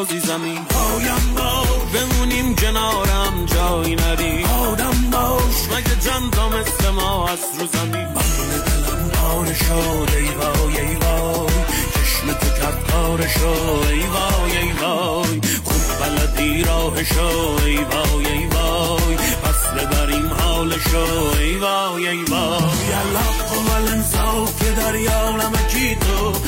بسازی زمین. پایم باش بمونیم کنارم جایی ندی. آدم باش مگه جندا مثل ما از رو زمین. من دلم پاره شد ای وای ای وای، چشم تو کرد کارشو ای وای ای وای. خوب بلدی راهشو ای وای ای وای، پس ببریم حالشو